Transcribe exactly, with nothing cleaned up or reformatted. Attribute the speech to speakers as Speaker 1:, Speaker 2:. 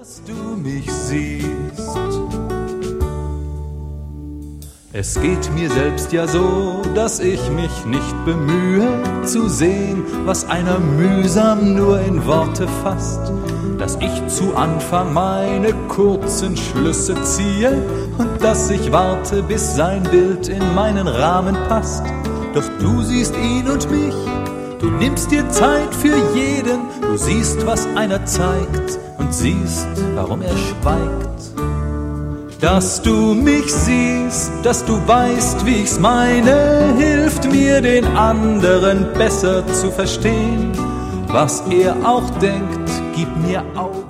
Speaker 1: dass du mich siehst. Es geht mir selbst ja so, dass ich mich nicht bemühe, zu sehen, was einer mühsam nur in Worte fasst, dass ich zu Anfang meine kurzen Schlüsse ziehe und dass ich warte, bis sein Bild in meinen Rahmen passt. Doch du siehst ihn und mich, du nimmst dir Zeit für jeden, du siehst, was einer zeigt und siehst, warum er schweigt. Dass du mich siehst, dass du weißt, wie ich's meine, hilft mir, den anderen besser zu verstehen. Was er auch denkt, gib mir Augen.